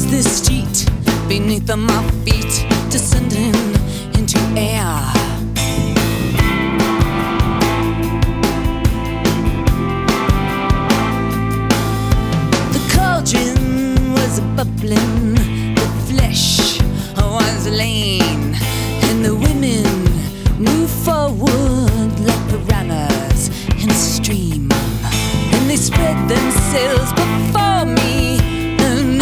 the street beneath my feet, descending into air. The cauldron was bubbling, the flesh was lean.